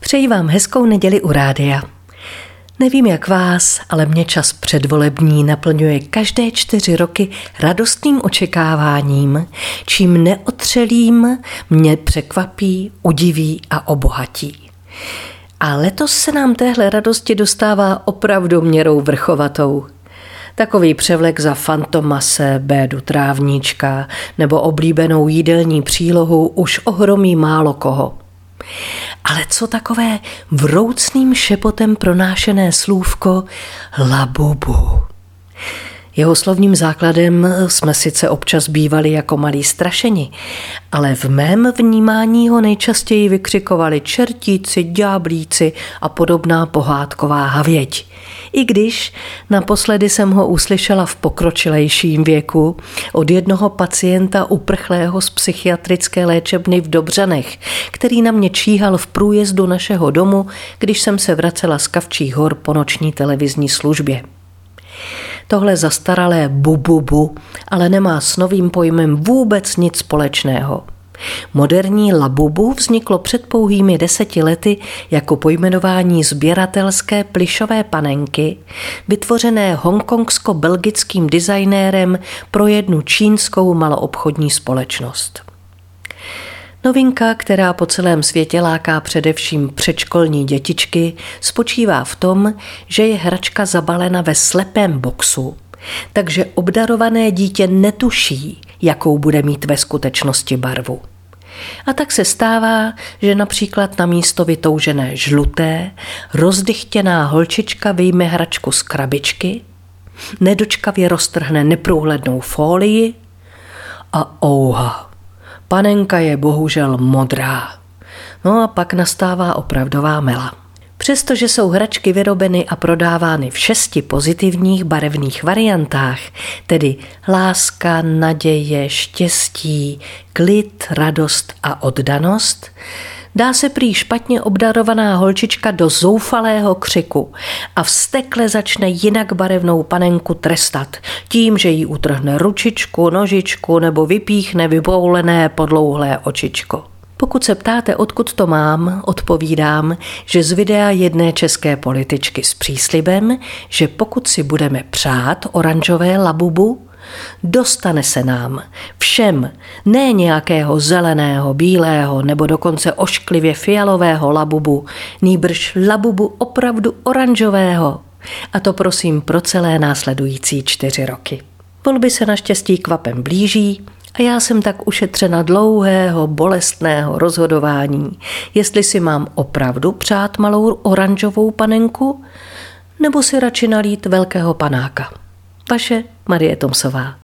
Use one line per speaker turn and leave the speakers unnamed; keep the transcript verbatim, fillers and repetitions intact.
Přeji vám hezkou neděli u rádia. Nevím jak vás, ale mě čas předvolební naplňuje každé čtyři roky radostným očekáváním, čím neotřelým mě překvapí, udiví a obohatí. A letos se nám téhle radosti dostává opravdu měrou vrchovatou. Takový převlek za Fantomase, bédu trávníčka nebo oblíbenou jídelní přílohu už ohromí málo koho. Ale co takové vroucným šepotem pronášené slůvko labubu? Jeho slovním základem jsme sice občas bývali jako malí strašeni, ale v mém vnímání ho nejčastěji vykřikovali čertíci, ďáblíci a podobná pohádková havěť. I když naposledy jsem ho uslyšela v pokročilejším věku od jednoho pacienta uprchlého z psychiatrické léčebny v Dobřanech, který na mě číhal v průjezdu našeho domu, když jsem se vracela z Kavčích hor po noční televizní službě. Tohle zastaralé bu-bu-bu ale nemá s novým pojmem vůbec nic společného. Moderní labubu vzniklo před pouhými deseti lety jako pojmenování sběratelské plyšové panenky, vytvořené hongkongsko-belgickým designérem pro jednu čínskou maloobchodní společnost. Novinka, která po celém světě láká především předškolní dětičky, spočívá v tom, že je hračka zabalena ve slepém boxu, takže obdarované dítě netuší, jakou bude mít ve skutečnosti barvu. A tak se stává, že například na místo vytoužené žluté, rozdychtěná holčička vyjme hračku z krabičky, nedočkavě roztrhne neprůhlednou fólii a ouha. Panenka je bohužel modrá. No a pak nastává opravdová mela. Přestože jsou hračky vyrobeny a prodávány v šesti pozitivních barevných variantách, tedy láska, naděje, štěstí, klid, radost a oddanost, dá se prý špatně obdarovaná holčička do zoufalého křiku a vztekle začne jinak barevnou panenku trestat tím, že jí utrhne ručičku, nožičku nebo vypíchne vyboulené podlouhlé očičko. Pokud se ptáte, odkud to mám, odpovídám, že z videa jedné české političky s příslibem, že pokud si budeme přát oranžové labubu, dostane se nám všem ne nějakého zeleného, bílého nebo dokonce ošklivě fialového labubu, nýbrž labubu opravdu oranžového. A to prosím pro celé následující čtyři roky. Volby se naštěstí kvapem blíží a já jsem tak ušetřena dlouhého, bolestného rozhodování, jestli si mám opravdu přát malou oranžovou panenku, nebo si radši nalít velkého panáka. Vaše Marie Tomsová.